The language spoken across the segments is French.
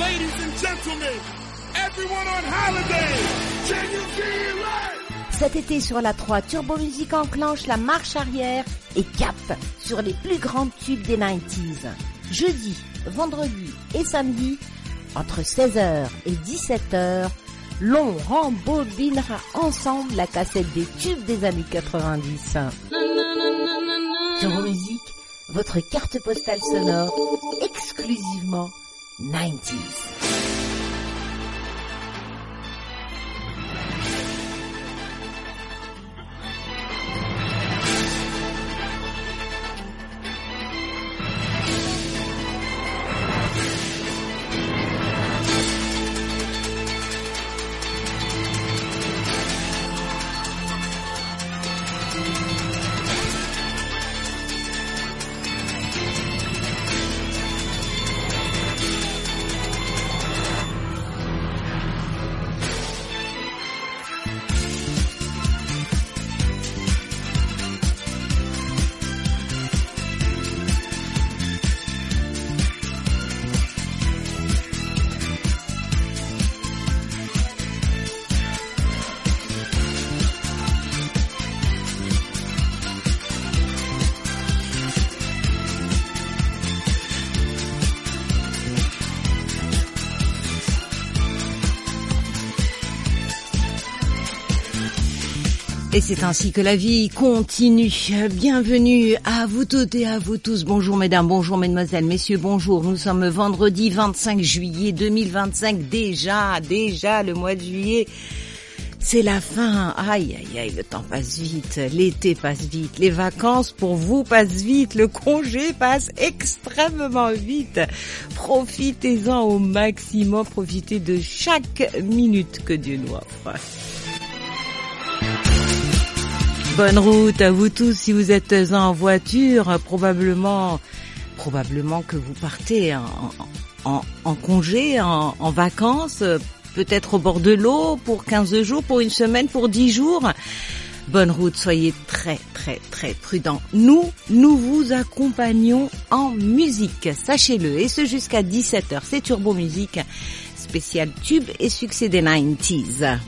Ladies and gentlemen, everyone on holiday, can you feel it? Cet été sur la 3, Turbo Music enclenche la marche arrière et cap sur les plus grands tubes des 90s. Jeudi, vendredi et samedi, entre 16h et 17h, l'on rembobinera ensemble la cassette des tubes des années 90. Turbo Music, votre carte postale sonore exclusivement 90s. Et c'est ainsi que la vie continue. Bienvenue à vous toutes et à vous tous. Bonjour mesdames, bonjour mesdemoiselles, messieurs, bonjour. Nous sommes vendredi 25 juillet 2025. Déjà le mois de juillet. C'est la fin. Aïe, le temps passe vite. L'été passe vite. Les vacances pour vous passent vite. Le congé passe extrêmement vite. Profitez-en au maximum. Profitez de chaque minute que Dieu nous offre. Bonne route à vous tous si vous êtes en voiture, probablement que vous partez en congé, en vacances, peut-être au bord de l'eau pour 15 jours, pour une semaine, pour 10 jours. Bonne route, soyez très prudents. Nous vous accompagnons en musique, sachez-le, et ce jusqu'à 17h. C'est Turbo Music, spécial tube et succès des 90s.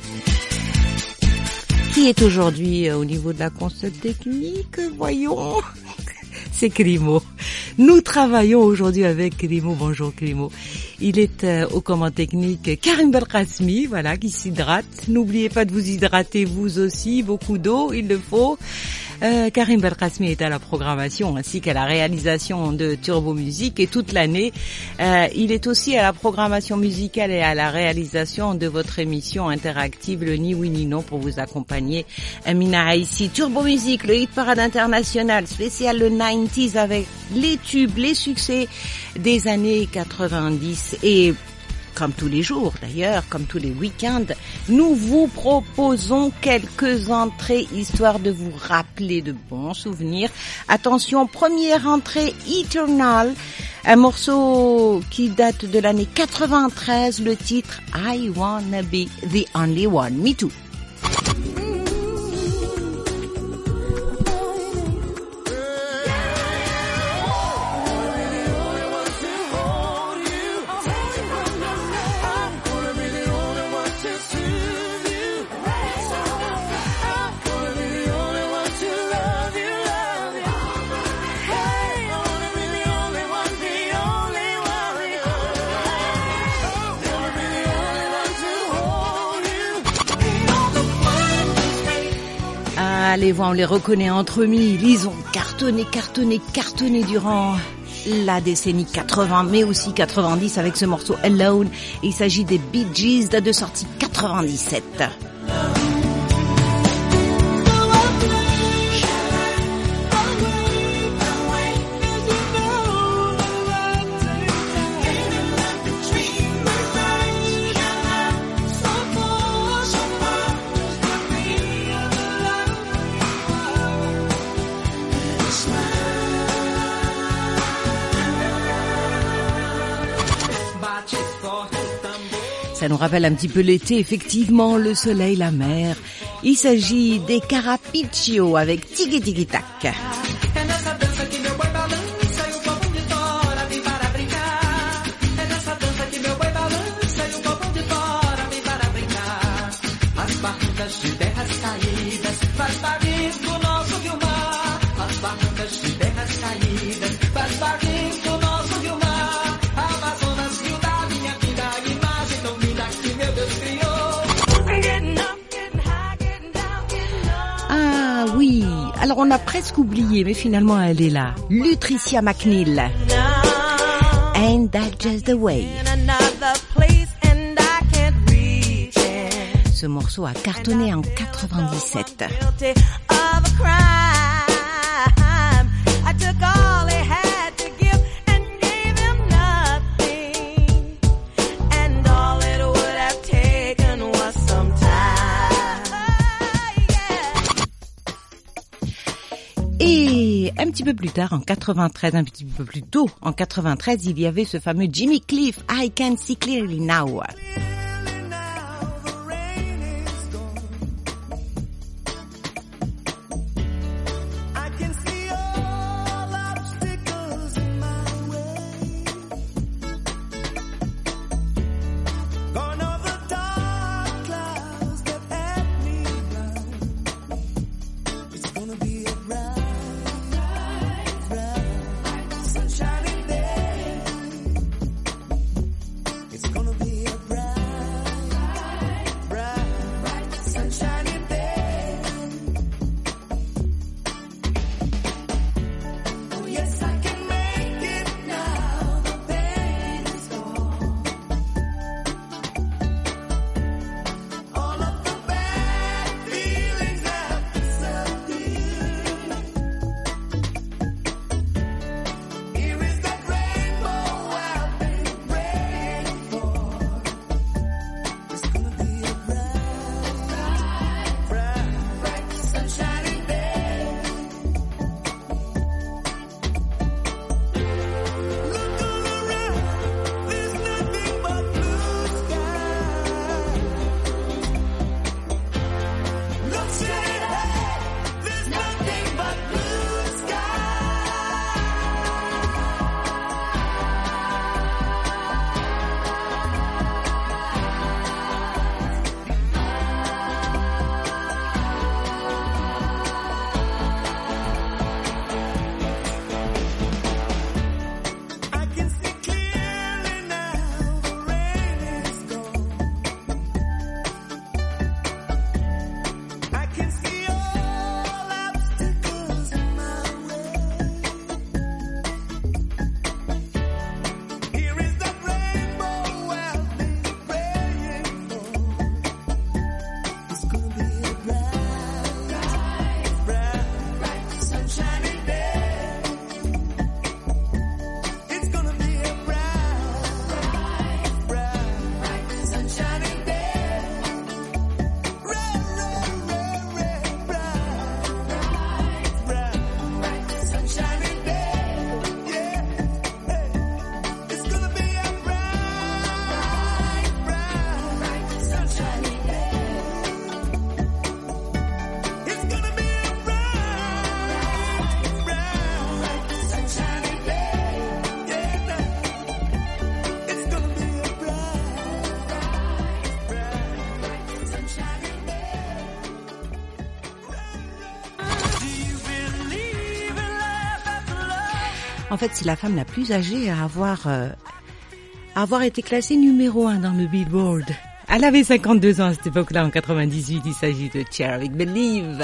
Qui est aujourd'hui au niveau de la console technique? Voyons. C'est Crimo. Nous travaillons aujourd'hui avec Crimo. Bonjour Crimo. Il est aux commandes techniques. Karim Belkacmi, voilà, qui s'hydrate. N'oubliez pas de vous hydrater vous aussi. Beaucoup d'eau, il le faut. Karim Belkacmi est à la programmation ainsi qu'à la réalisation de Turbo Music et toute l'année. Il est aussi à la programmation musicale et à la réalisation de votre émission interactive le Ni Oui Ni Non pour vous accompagner. Amina ici. Turbo Music, le hit parade international spécial le 90s avec les tubes, les succès des années 90 et comme tous les jours d'ailleurs, comme tous les week-ends, nous vous proposons quelques entrées histoire de vous rappeler de bons souvenirs. Attention, première entrée, Eternal, un morceau qui date de l'année 93, le titre I Wanna Be The Only One, Me Too. Les voix, on les reconnaît entre mille. Ils ont cartonné durant la décennie 80, mais aussi 90 avec ce morceau Alone. Il s'agit des Bee Gees, date de sortie 97. Ça nous rappelle un petit peu l'été, effectivement, le soleil, la mer. Il s'agit des Carapiccio avec Tiki Tiki Tac. on a presque oublié, mais finalement elle est là. Lutricia McNeil. Ain't that just the way? Ce morceau a cartonné en 97. Et un petit peu plus tard, en 93, un petit peu plus tôt, en 93, il y avait ce fameux Jimmy Cliff, I Can See Clearly Now. En fait, c'est la femme la plus âgée à avoir été classée numéro 1 dans le Billboard. Elle avait 52 ans à cette époque-là, en 98. Il s'agit de Cher avec Believe.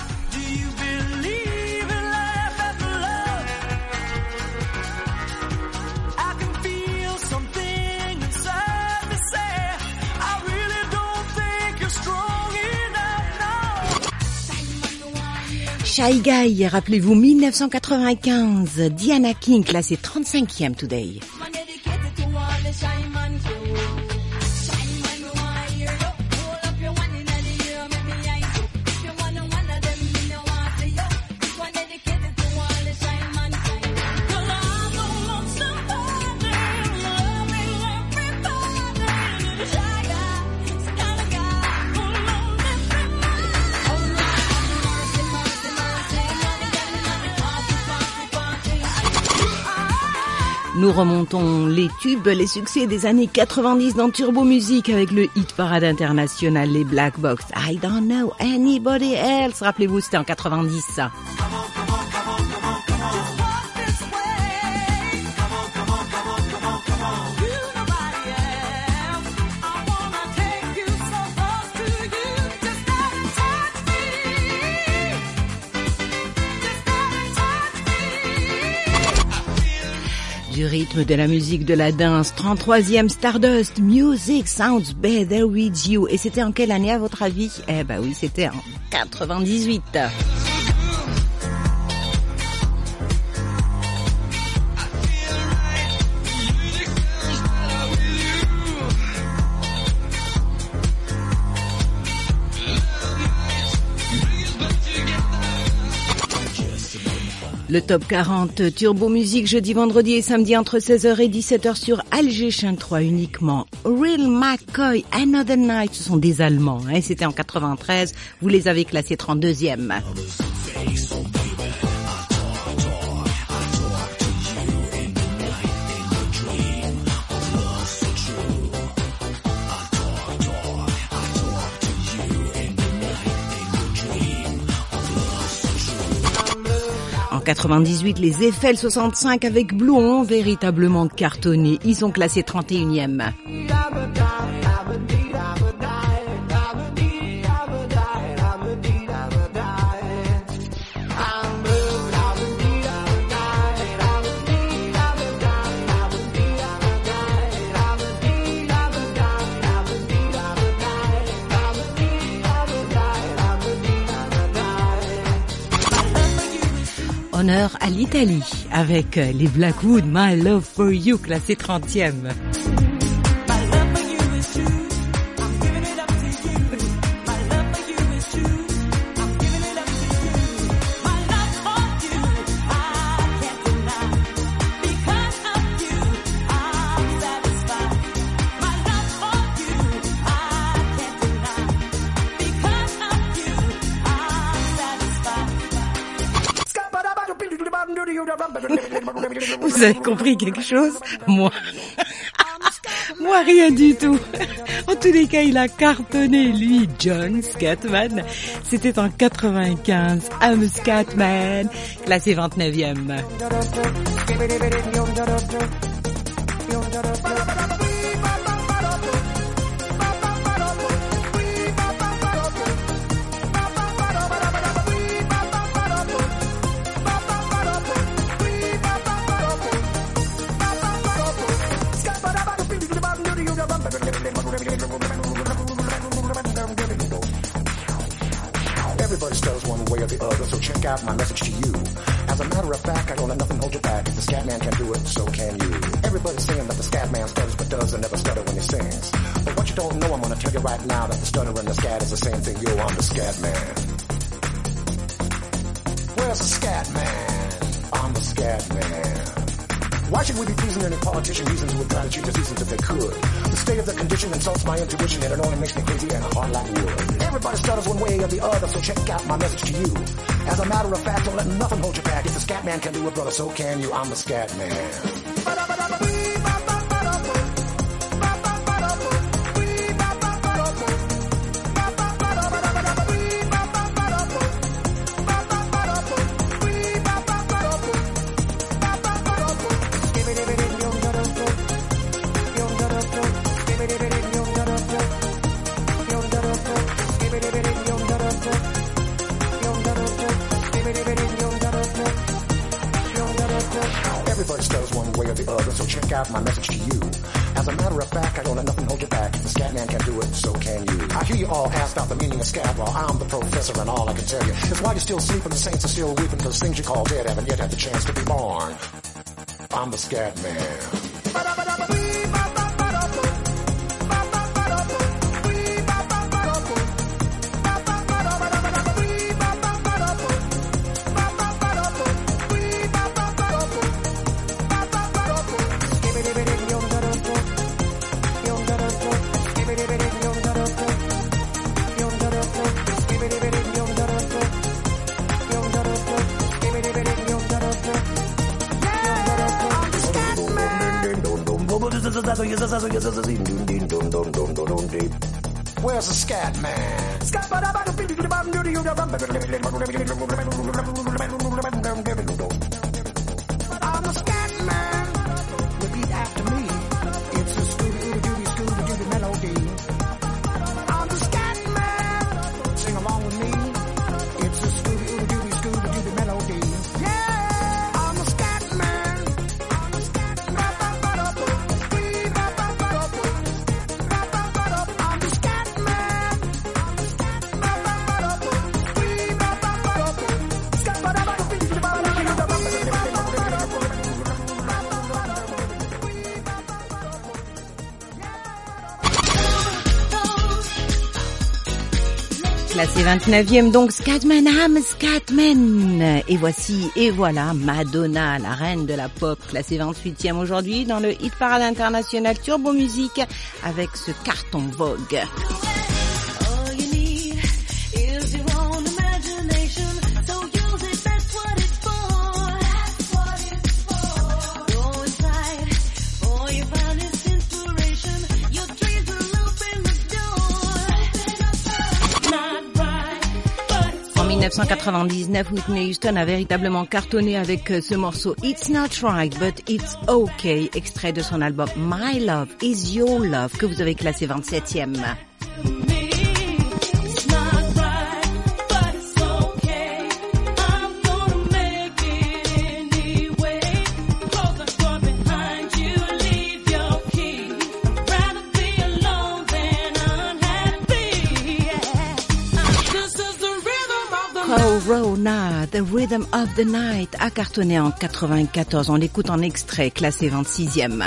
Shy Guy, rappelez-vous, 1995, Diana King, classée 35e today. Nous remontons les tubes, les succès des années 90 dans Turbo Music avec le hit parade international, les Black Box. I don't know anybody else. Rappelez-vous, c'était en 90 ça. rythme, de la musique, de la danse. 33e Stardust, Music Sounds Better With You. Et c'était en quelle année à votre avis? Eh ben oui, c'était en 98. Le top 40 Turbo Musique jeudi, vendredi et samedi entre 16h et 17h sur Alger Chaîne 3 uniquement. Real McCoy, Another Night, ce sont des Allemands, hein, c'était en 93, vous les avez classés 32e. En 98, les Eiffel 65 avec Blue ont véritablement cartonné. Ils sont classés 31e. Honneur à l'Italie avec les Blackwood, My Love For You, classé 30e. Vous avez compris quelque chose? Moi rien du tout. En tous les cas, il a cartonné, lui, John Scatman. C'était en 95. I'm a Scatman, classé 29e. Everybody stutters one way or the other, so check out my message to you. As a matter of fact, I don't let nothing hold you back. If the scat man can do it, so can you. Everybody's saying that the scat man stutters but does and never stutter when he sings. But what you don't know, I'm gonna tell you right now that the stutter and the scat is the same thing. Yo, I'm the scat man. Where's the scat man? I'm the scat man. Why should we be pleasing any politician reasons who would try to change the seasons if they could? The state of the condition insults my intuition and it only makes me crazy and hard like wood. Everybody stutters one way or the other, so check out my message to you. As a matter of fact, don't let nothing hold you back. If the scat man can do it, brother, so can you. I'm the scat man. Everybody stutters one way or the other, so check out my message to you. As a matter of fact, I don't let nothing hold you back. If the scat man can do it, so can you. I hear you all ask about the meaning of scat. Well, I'm the professor and all I can tell you is why you're still sleeping, the saints are still weeping, because things you call dead haven't yet had the chance to be born. I'm the scat man. Where's the scat man? I'm the scat man. Repeat after me. It's a Scooby-Dooby melody. I'm the scat man. Sing along with me. It's a Scooby-Dooby melody. Yeah, I'm the scat man. I'm the scat man. Classé 29e, donc Scatman, I'm Scatman. Et voici, et voilà, Madonna, la reine de la pop, classée 28e aujourd'hui dans le hit parade international Turbo Music avec ce carton Vogue. En 1999, Whitney Houston a véritablement cartonné avec ce morceau It's Not Right But It's Okay, extrait de son album My Love Is Your Love, que vous avez classé 27e. Corona, The Rhythm of the Night, a cartonné en 94. On l'écoute en extrait, classé 26e.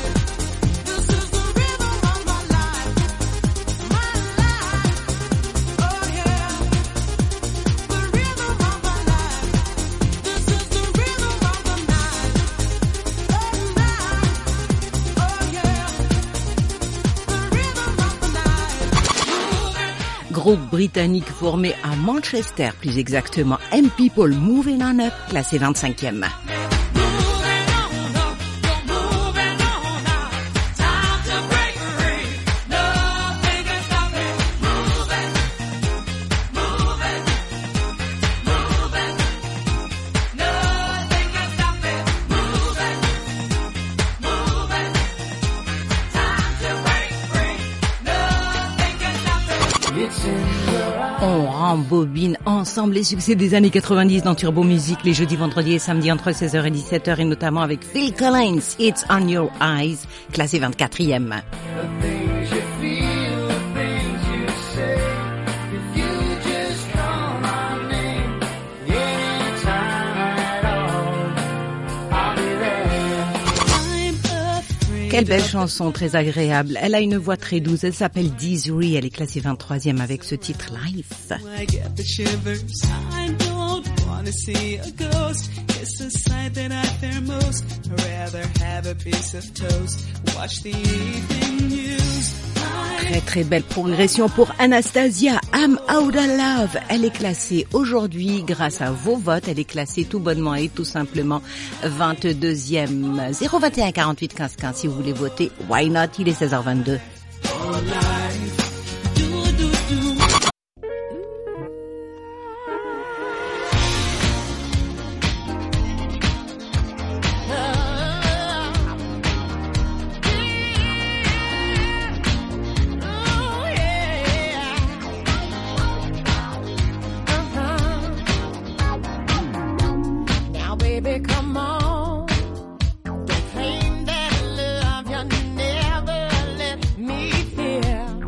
Groupe britannique formé à Manchester, plus exactement, M People Moving On Up, classé 25e. On rembobine ensemble les succès des années 90 dans Turbo Music les jeudis, vendredis et samedis entre 16h et 17h et notamment avec Phil Collins, It's On Your Eyes, classé 24e. Quelle belle chanson, très agréable. Elle a une voix très douce, elle s'appelle Desiree, elle est classée 23e avec ce titre Life. Très très belle progression pour Anastasia, I'm Out of Love. Elle est classée aujourd'hui grâce à vos votes. Elle est classée tout bonnement et tout simplement 22e. 021 48 15 15 si vous voulez voter. Why not? Il est 16h22. Claim that love you never let me hear.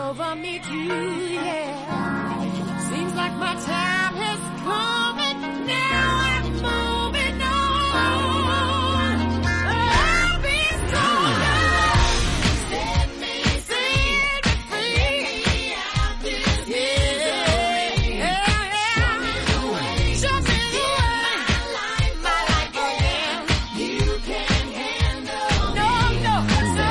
over me too, yeah. Seems like my time has come and now I'm moving on. I'll be stronger. Set me free. Out this misery. Show me the way. My life again. You can handle. No.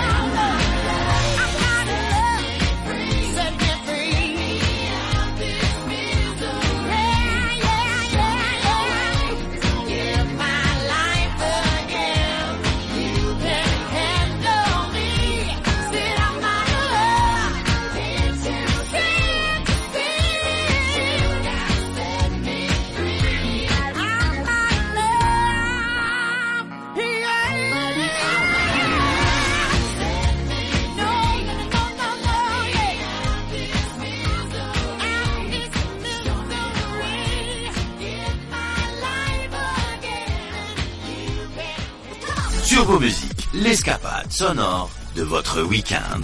Turbo Musique, l'escapade sonore de votre week-end.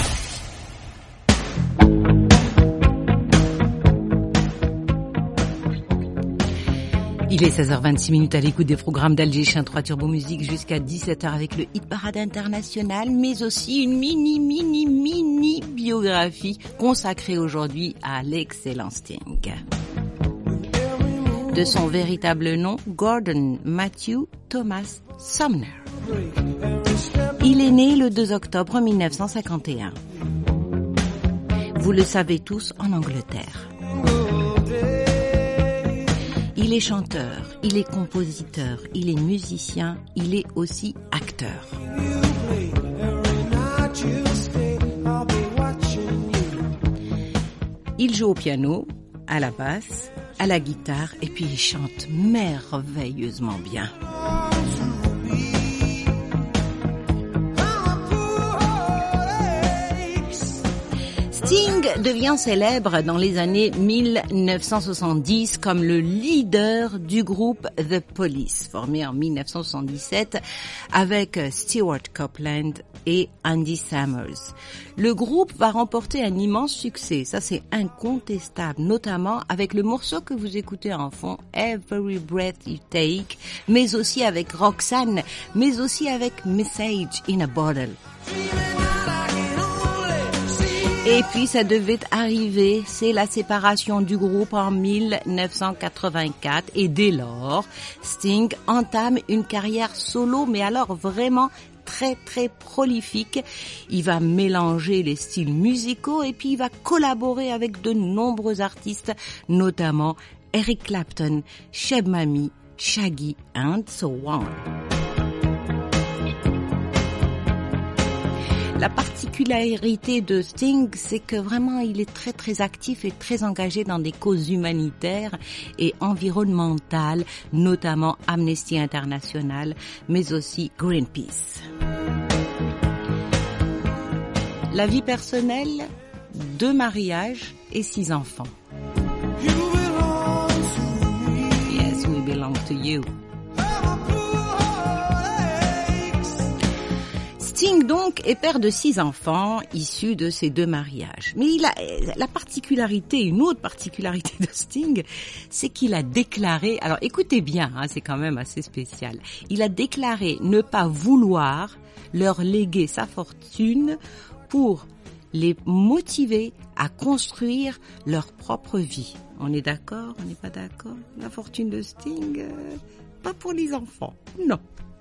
Il est 16h26 à l'écoute des programmes d'Alger Chien 3 Turbo Musique jusqu'à 17h avec le Hit Parade International, mais aussi une mini biographie consacrée aujourd'hui à l'excellent Sting. De son véritable nom, Gordon Matthew Thomas Sumner. Il est né le 2 octobre 1951. Vous le savez tous, en Angleterre. Il est chanteur, il est compositeur, il est musicien, il est aussi acteur. Il joue au piano, à la basse, à la guitare et puis il chante merveilleusement bien. Sting devient célèbre dans les années 1970 comme le leader du groupe The Police, formé en 1977 avec Stewart Copeland et Andy Summers. Le groupe va remporter un immense succès, ça c'est incontestable, notamment avec le morceau que vous écoutez en fond, Every Breath You Take, mais aussi avec Roxanne, mais aussi avec Message in a Bottle. Et puis ça devait arriver, c'est la séparation du groupe en 1984 et dès lors, Sting entame une carrière solo, mais alors vraiment très prolifique. Il va mélanger les styles musicaux et puis il va collaborer avec de nombreux artistes, notamment Eric Clapton, Cheb Mami, Shaggy and so on. La particularité de Sting, c'est que vraiment il est très actif et très engagé dans des causes humanitaires et environnementales, notamment Amnesty International, mais aussi Greenpeace. La vie personnelle, 2 mariages et 6 enfants. Yes, we belong to you. Sting donc est père de 6 enfants issus de ces 2 mariages. Mais il a la particularité, une autre particularité de Sting, c'est qu'il a déclaré, alors écoutez bien, c'est quand même assez spécial, il a déclaré ne pas vouloir leur léguer sa fortune pour les motiver à construire leur propre vie. On est d'accord? On n'est pas d'accord? La fortune de Sting, pas pour les enfants, non.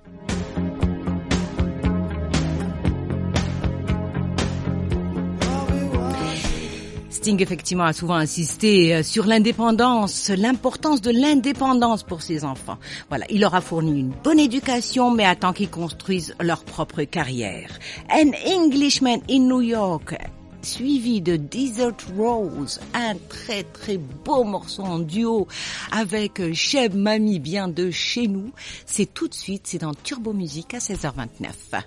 Sting, effectivement, a souvent insisté sur l'indépendance, l'importance de l'indépendance pour ses enfants. Voilà, il leur a fourni une bonne éducation, mais attend qu'ils construisent leur propre carrière. An Englishman in New York, suivi de Desert Rose, un très beau morceau en duo avec Cheb Mami, bien de chez nous. C'est tout de suite, c'est dans Turbo Musique à 16h29.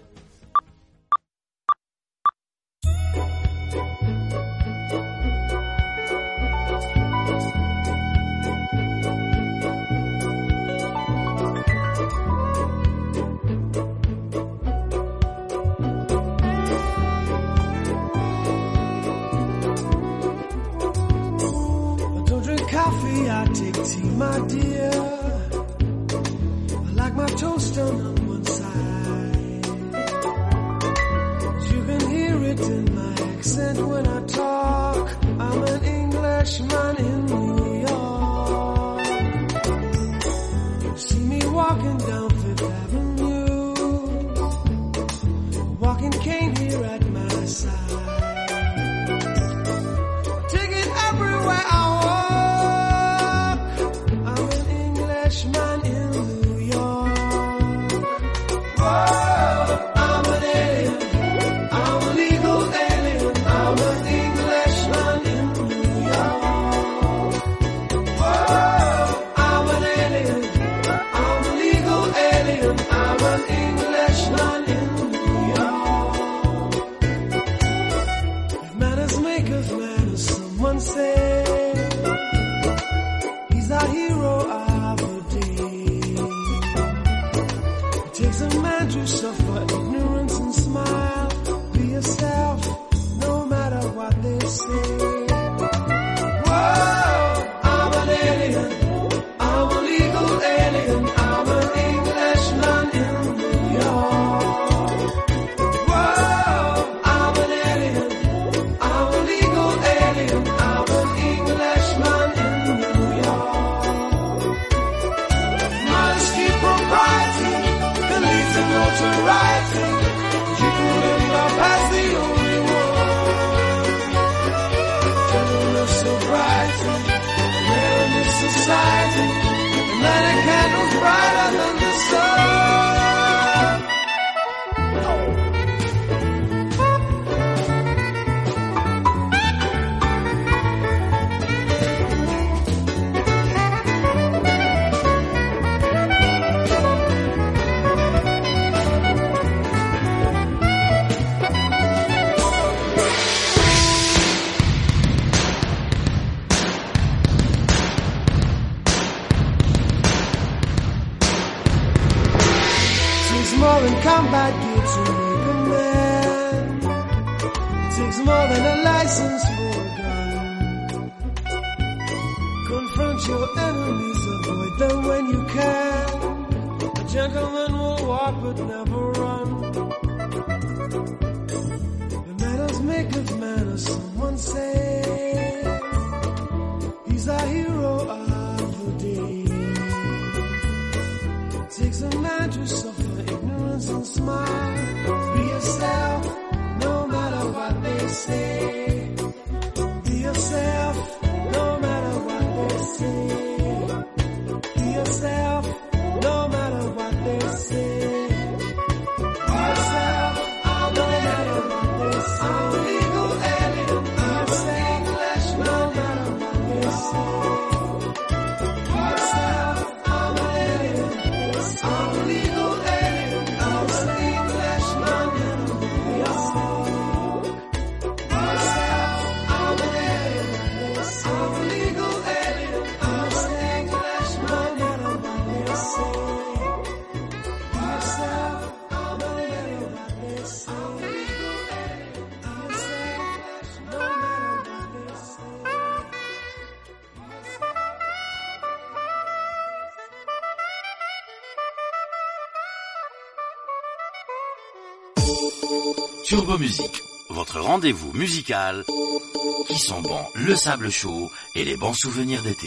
coffee, I take tea, my dear. I like my toast done on one side. You can hear it in my accent when I talk. I'm an Englishman in New York. You see me walking down Fifth Avenue, walking cane here at my side. Take it everywhere I walk. I'm an Englishman in New York. Whoa, I'm an alien. I'm a legal alien. I'm an Englishman in New York. Whoa, I'm an alien. I'm a legal alien. I'm an Englishman in New York. If manners make us manners, someone say he's our hero of the day. It takes a man to suffer ignorance and smile. Be yourself, no matter what they say. Whoa, I'm an alien. I'm a legal alien. I'm an Englishman in New York. Whoa, I'm an alien. I'm a legal alien. I'm an Englishman in New York. Modesty, propriety, can lead to notoriety. You live up as the only one. Gentleness, sobriety, rare in this society. And light a candle's brighter than the sun. Takes more than combat gear to make a man. It takes more than a license for a gun. Confront your enemies, avoid them when you can. A gentleman will walk but never run. The manners make us manners, someone say. He's our hero of the day. Takes a man to suffer ignorance and smile. Be yourself, no matter what they say. Be yourself, no matter what they say. Be yourself, no matter what they say. Be yourself, no matter what they say. I'm a legal alien. I'm an Englishman, no matter what they say. Be yourself, I'm an alien. I'm a legal alien. I'm an Englishman in New York. Be yourself, I'm an alien. I'm a legal alien. I'm an Englishman in New York. Be yourself, I'm an alien. I'm a legal alien. I'm an Englishman, no matter what they say. Turbo Musique, votre rendez-vous musical qui sent bon le sable chaud et les bons souvenirs d'été.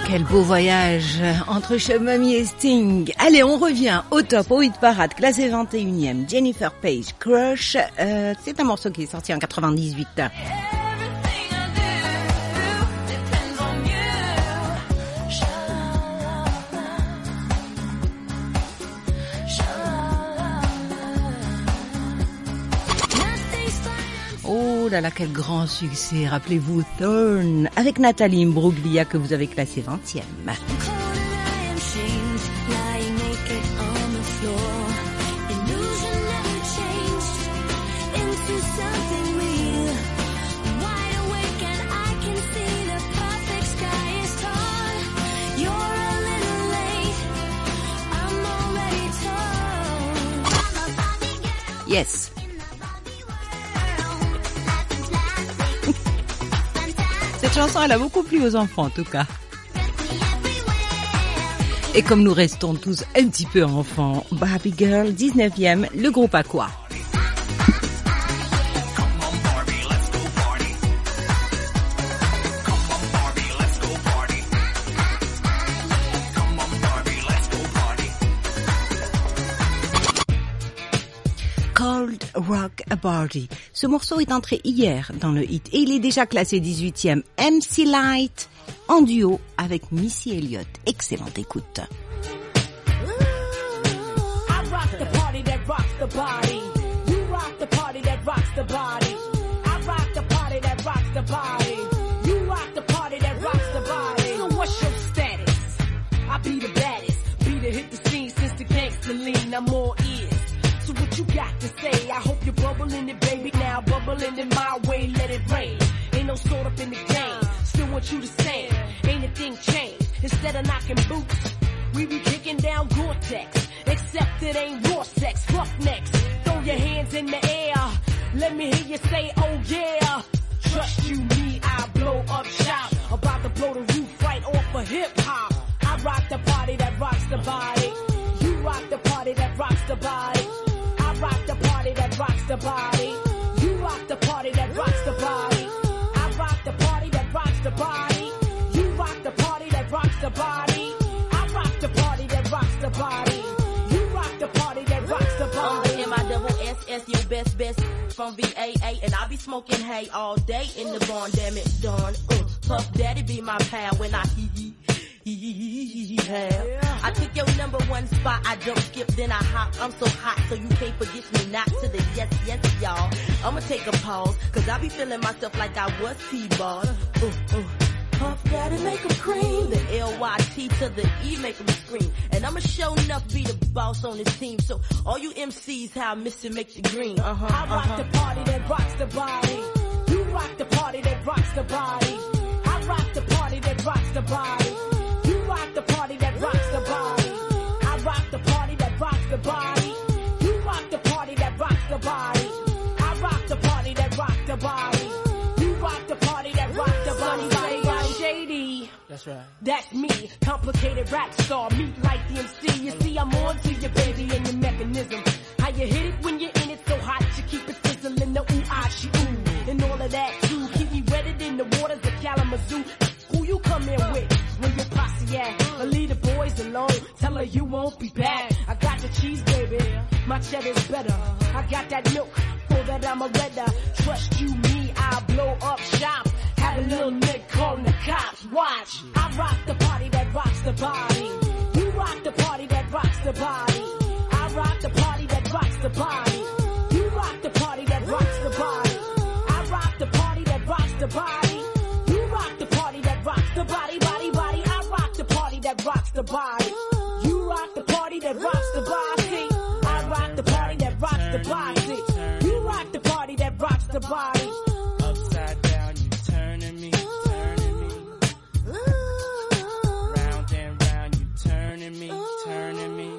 Quel beau voyage entre Chef Mamie et Sting. Allez, on revient au top, au hit parade, classé 21e. Jennifer Page, Crush. C'est un morceau qui est sorti en 98. Oh là là, quel grand succès. Rappelez-vous Thorn avec Nathalie Imbruglia que vous avez classé 20e. Yes. Cette chanson, elle a beaucoup plu aux enfants, en tout cas. Et comme nous restons tous un petit peu enfants, Barbie Girl, 19e, le groupe à quoi? Cold Rock Party. Ce morceau est entré hier dans le hit et il est déjà classé 18e. MC Light en duo avec Missy Elliott. Excellente écoute. I rock the party that rocks the body. You rock the party that rocks the body. I rock the party that rocks the body. You rock the party that rocks the body. So what's your status? I be the baddest. Be the hit the scene since the gangster lean. I'm all ears. So what you got to say? I hope you're bubbling it, baby. Now bubbling in my way, let it rain. Ain't no sort up in the game. Still want you to stand. Ain't a thing changed. Instead of knocking boots, we be kicking down Gore-Tex. Except it ain't raw sex, roughnecks. Throw your hands in the air. Let me hear you say, oh yeah. Trust you, me, I blow up shop. About to blow the roof right off of hip hop. I rock the party that rocks the body. You rock the party that rocks the body. I rock the party that rocks the body. You rock the party that rocks the body. I rock the party that rocks the body. You rock the party that rocks the body. I rock the party that rocks the body. You rock the party that rocks the body. M-I-double-S-S, your best from VAA. And I be smoking hay all day in the barn, damn it, darn. Puff Daddy be my pal when I I took your number one spot, I don't skip, then I hop. I'm so hot, so you can't forget me not to the yes, yes, y'all. I'ma take a pause, cause I be feeling myself like I was T-ball. Puff Daddy make 'em cream. The L-Y-T to the E make 'em scream. And I'ma show enough be the boss on this team. So all you MCs, how I miss it, make the green. I rock the party that rocks the body. You rock the party that rocks the body. I rock the party that rocks the body. You rock the party that rocks the body. I rock the party that rocks the body. You rock the party that rocks the body. I rock the party that rocks the body. You rock the party that rocks the body. Shady. That's right. That's me, complicated rap star, meet like the MC. You see, I'm on to you, baby, and your mechanism. How you hit it when you're in it so hot, you keep it sizzling, the ooh-ah-she-ooh. And all of that, too, keep me wetted in the waters of Kalamazoo. Who you come in with, when your posse at? But leave the boys alone, tell her you won't be back. I got the cheese, baby, my cheddar's better. I got that milk, for that I'm a redder. Trust you, me, I'll blow up shop. Have a little nigga calling the cops, watch. I rock the party that rocks the body. You rock the party that rocks the body. I rock the party that rocks the body. You rock the party that rocks the body. I rock the party that rocks the body. You rock the party that rocks the body, body, body. I rock the party that rocks the body. You rock the party that rocks the body. I rock the party that rocks the body. You rock the party that rocks the body. Upside down, you turning me, turning me. Round and round, you turning me, turning me.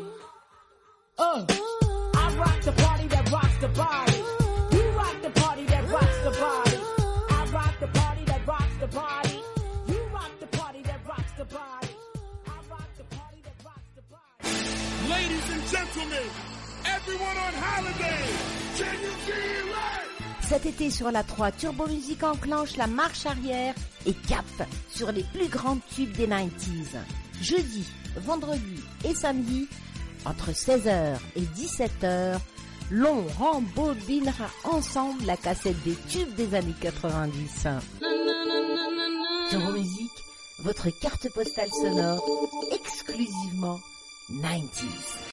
I rock the party that rocks the body. You rock the party that rocks the body. I rock the party that rocks the body. You rock the party that rocks the body. I rock the party that rocks the body. Ladies and gentlemen, everyone on holiday, can you feel it? Cet été sur la 3, Turbo Music enclenche la marche arrière et cap sur les plus grands tubes des 90s. Jeudi, vendredi et samedi, entre 16h et 17h, l'on rembobinera ensemble la cassette des tubes des années 90. Turbo Music, votre carte postale sonore exclusivement 90s.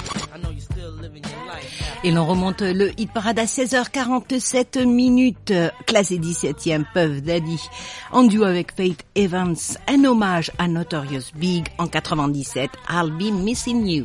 Et l'on remonte le hit parade à 16h47 minutes. Classé 17e, Puff Daddy, en duo avec Faith Evans. Un hommage à Notorious Big en 97, I'll Be Missing You.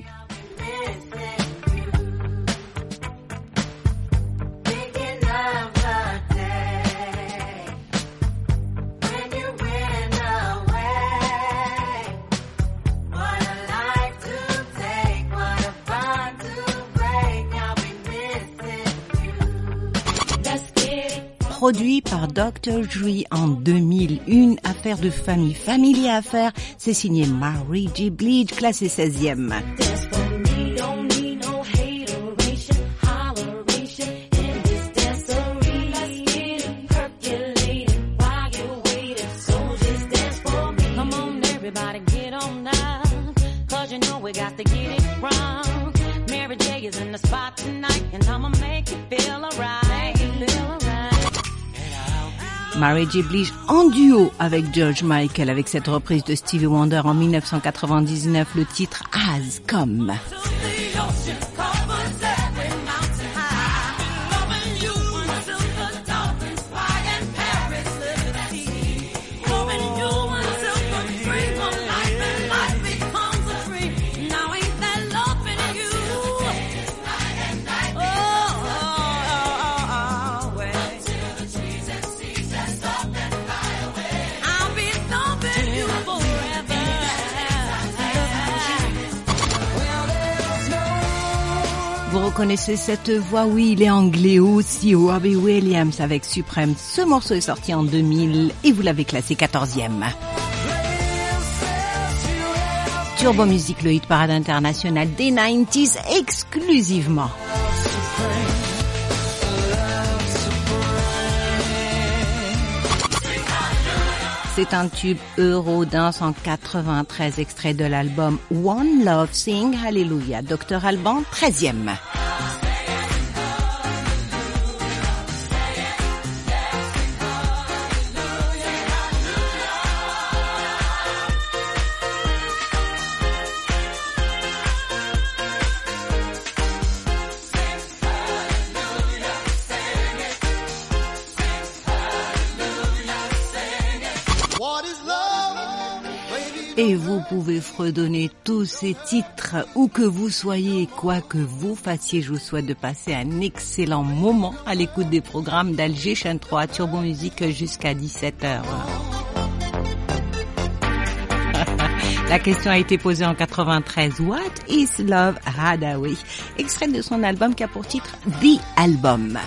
Produit par Dr. Dre en 2000, une affaire de famille, Family Affair, c'est signé Mary J. Blige, classé 16e. Mary J. Blige en duo avec George Michael avec cette reprise de Stevie Wonder en 1999, le titre Has Come. Vous reconnaissez cette voix? Oui, il est anglais aussi, Robbie Williams avec Supreme. Ce morceau est sorti en 2000 et vous l'avez classé 14e. Turbo Music, le hit parade international des 90s exclusivement. C'est un tube Eurodance en 93, extrait de l'album One Love Sing Hallelujah. Dr. Alban, 13e. Et vous pouvez fredonner tous ces titres, où que vous soyez, quoi que vous fassiez. Je vous souhaite de passer un excellent moment à l'écoute des programmes d'Alger Chaîne 3, Turbo Music jusqu'à 17h. La question a été posée en 93. What is Love Hadawi? Extrait de son album qui a pour titre The Album.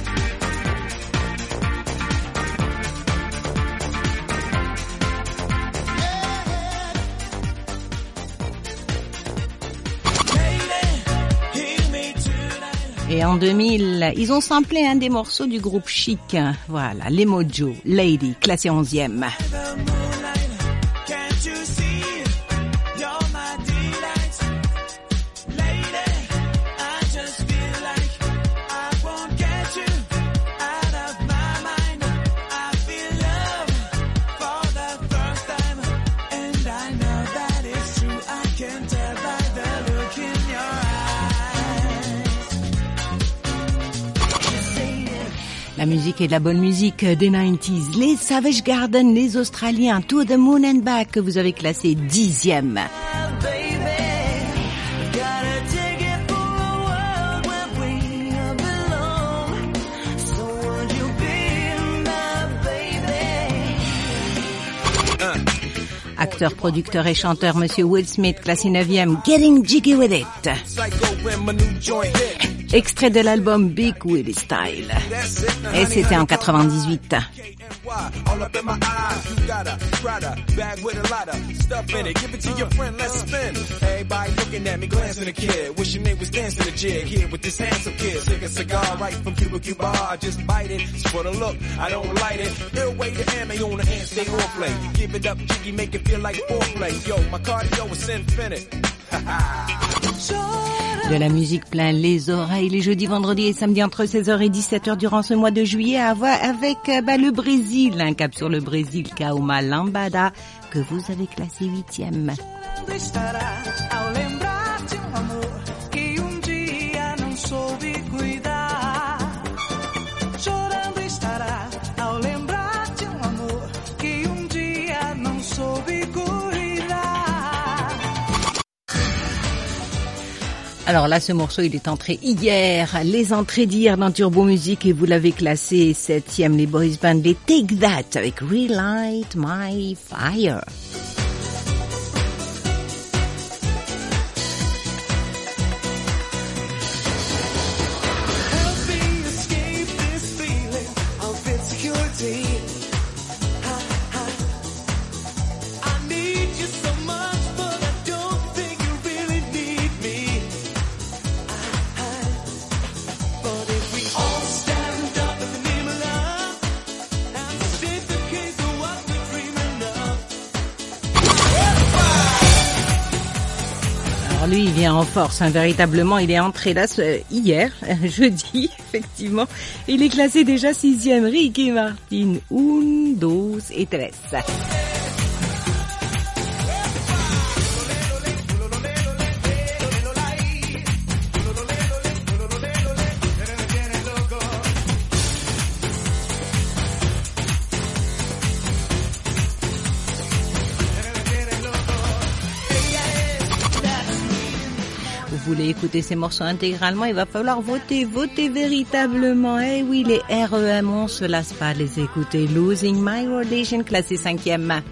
Et en 2000, ils ont samplé un des morceaux du groupe Chic. Voilà, les Mojo, Lady, classé 11e. La musique est de la bonne musique des 90s. Les Savage Garden, les Australiens, To the Moon and Back, que vous avez classé 10e. Acteur, producteur et chanteur, Monsieur Will Smith, classé 9e, Getting Jiggy With It. Extrait de l'album Big Willie Style. Et c'était en 98. why, all up in my eyes. You got a Prada bag with a lot of stuff in it. Give it to your friend, let's spin. Everybody looking at me, glancing a kid. Wishing they was dancing a jig here with this handsome kid. Sick a cigar right from Cuba Cuba. I just bite it. It's for the look, I don't light it. Ill way to ammo on the hand, stay on play. Give it up, jiggy, make it feel like foreplay. Yo, my cardio is infinite. De la musique plein les oreilles, les jeudis, vendredis et samedis entre 16h et 17h durant ce mois de juillet avec le Brésil, un cap sur le Brésil, Kaoma Lambada, que vous avez classé 8e. Alors là, ce morceau, il est entré hier, les entrées d'hier dans Turbo Music et vous l'avez classé 7e, les boys band, les Take That avec Relight My Fire. Lui, il vient en force, véritablement. Il est entré là hier, jeudi, effectivement. Il est classé déjà 6e. Ricky Martin, 1, 2 et 3. Vous voulez écouter ces morceaux intégralement, il va falloir voter véritablement. Eh oui, les REM, on se lasse pas de les écouter. Losing My Religion, classé 5e.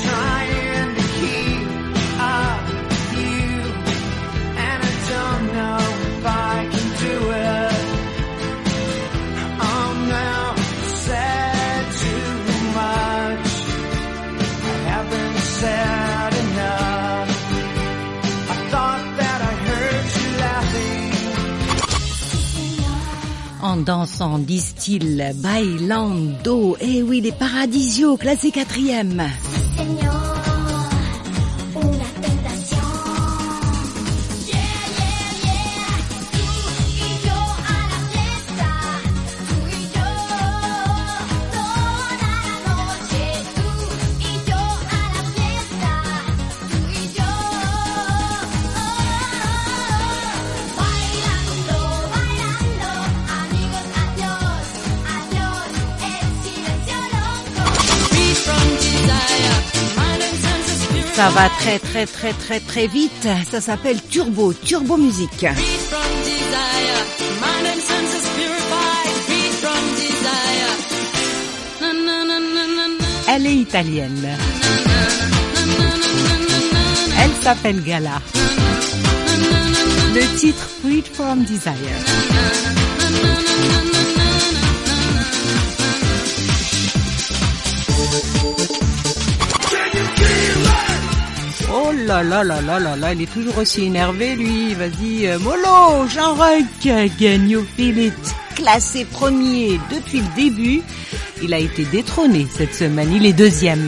En dansant, disent-ils, bailando. Eh oui, les Paradisio, classé 4e. Ça va très vite. Ça s'appelle Turbo Music. Elle est italienne. Elle s'appelle Gala. Le titre Freed from Desire. Oh là là, il est toujours aussi énervé, lui. Vas-y, mollo, Jean-Roch, can you feel it? Classé premier depuis le début. Il a été détrôné cette semaine, il est 2e.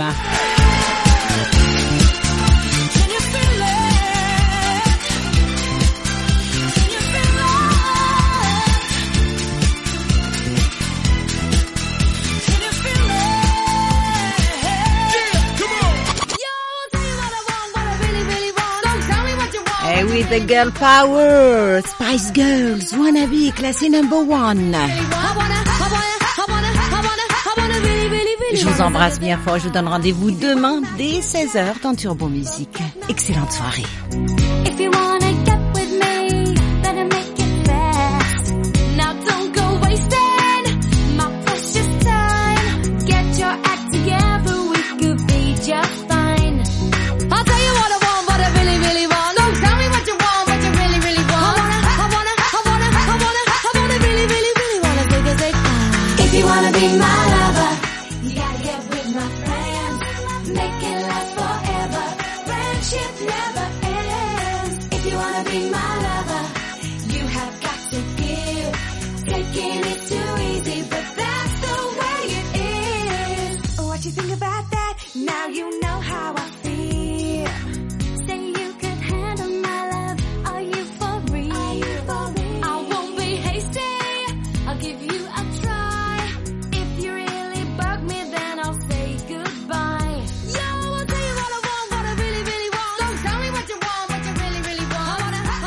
With the girl power, Spice Girls, Wannabe, classé number 1. Je vous embrasse bien fort, je vous donne rendez-vous demain dès 16h dans Turbo Music. Excellente soirée. If you wanna get with me, better make it fast. Now don't go wasting my precious time. Get your act together, we could be just fine. I'll tell you what I want, what I really, really want. Don't tell me what you want, what you really, really want. I wanna really, really, really wanna take a big time. If you wanna be my lover, you gotta about that. Now you know how I feel. Say you could handle my love. Are you for real? I won't be hasty. I'll give you a try. If you really bug me, then I'll say goodbye. Yo, I'll tell you what I want, what I really, really want. So tell me what you want, what you really, really want. I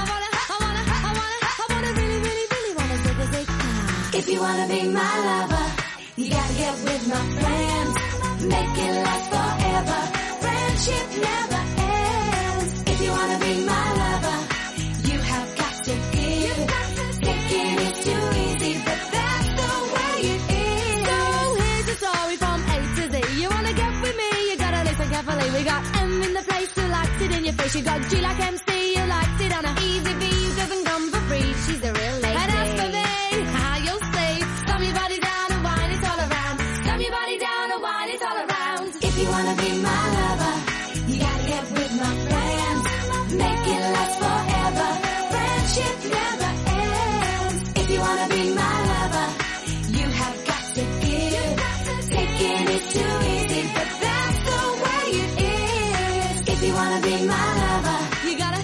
wanna really, really, really wanna zig. If you wanna be my lover, you gotta get with my friends. Make it last forever. Friendship never ends. If you wanna be my lover, you have got to give. Taking it too easy, but that's the way it is. So here's the story from A to Z. You wanna get with me, you gotta listen carefully. We got M in the place who likes it in your face. You got G like MC, you likes it on a easy V. Doesn't come for free, she's a real lady. And as for me, how you'll say, stomp your body down and wine it all around. Stomp your body down and wine it all around. If you wanna be my lover, you gotta get with my friends. Make it last forever. Friendship never ends. If you wanna be my lover, you have got to give. Taking it too easy, but that's the way it is. If you wanna be my lover, you gotta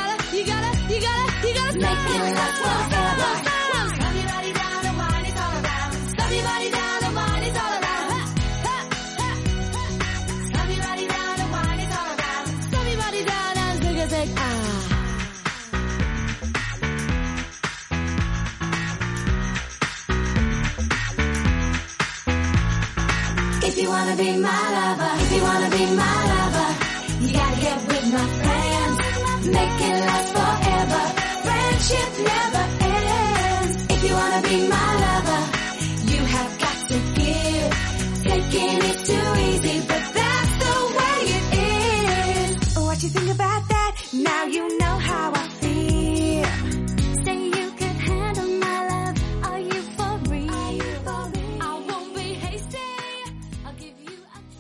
make it last forever. Stomp your body down and wine it all around. Stomp your body down and wine it all around. Stomp your body down and wine it all around. Stomp your body down and zig ah. If you wanna be my lover, if you wanna be my lover, you gotta get with my friends. Make it last forever. Friendship never ends. If you wanna be my lover, you have got to give. Taking it too easy, but that's the way it is. What you think about